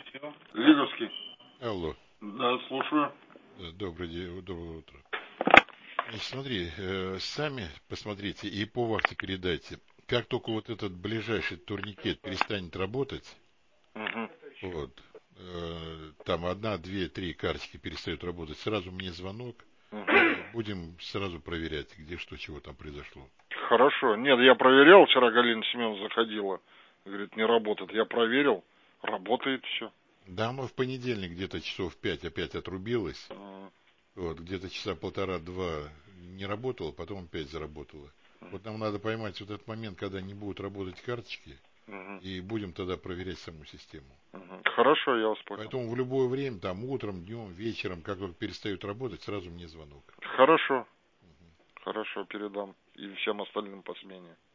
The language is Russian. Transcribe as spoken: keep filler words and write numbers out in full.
Лиговский. Алло. Да, слушаю. Добрый день, доброе утро. Значит, смотри, э, сами посмотрите и по вахте передайте. Как только вот этот ближайший турникет перестанет работать, Угу. вот, э, там одна, две, три карточки перестают работать, сразу мне звонок, Угу. э, будем сразу проверять, где что, чего там произошло. Хорошо. Нет, я проверял, вчера Галина Семеновна заходила. Говорит, не работает. Я проверил, работает все. Да, оно в понедельник где-то часов в пять опять отрубилось. Угу. Вот, где-то часа полтора-два не работало, потом опять заработало. Вот нам надо поймать вот этот момент, когда не будут работать карточки, Угу. и будем тогда проверять саму систему. Угу. Хорошо, я вас понял. Поэтому в любое время, там, утром, днем, вечером, как только перестают работать, сразу мне звонок. Хорошо. Угу. Хорошо, передам. И всем остальным по смене.